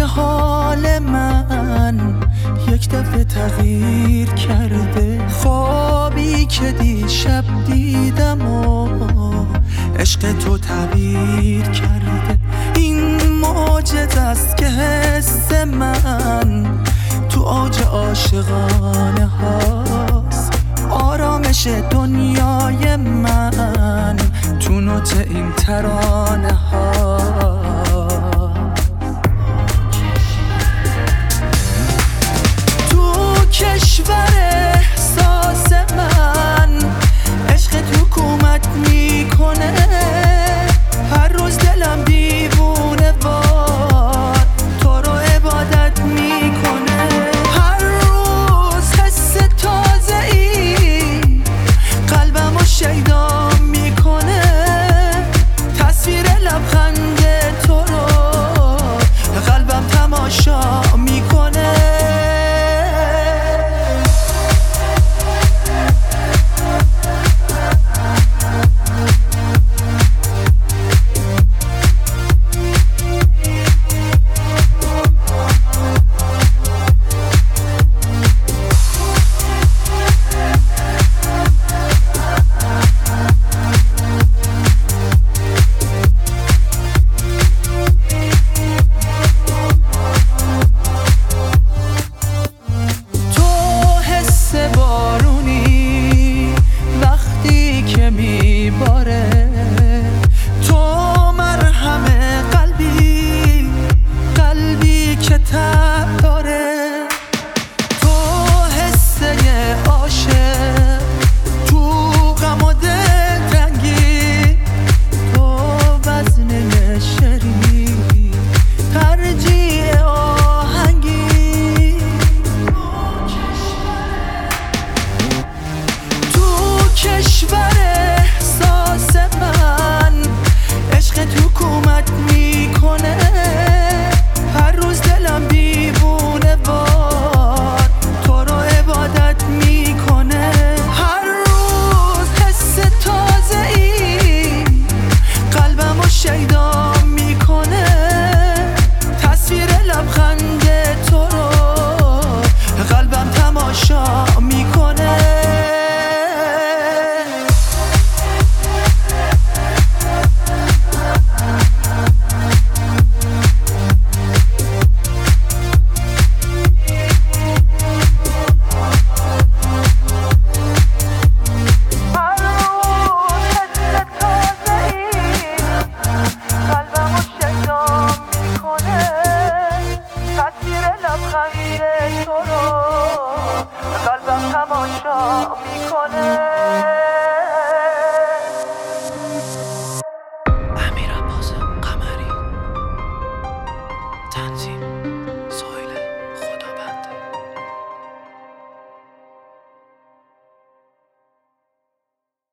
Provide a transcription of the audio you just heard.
که حال من یک دفعه تغییر کرده. خوابی که دیشب دیدم و عشق تو تعبیر کرده. این معجزه است که حس من تو اوج عاشقانه هاست. آرامش دنیای من تو نوت این ترانه ها. تو کشور احساس من عشق تو حکومت میکنه. هر روز دلم دیوونه وار تو رو عبادت میکنه. هر روز حس تازه‌ای قلبمو شیدا میکنه. تصویر لبخند تو رو قلبم تماشا میکنه. کشور احساس من عشق تو حکومت میکنه. هر روز دلم دیوونه وار تو رو عبادت میکنه. هر روز حس تازه‌ای قلبمو شیدا میکنه. تصویر لبخند تو رو قلبم تماشا میکنه. تو رو قلبم تماشا میکنه.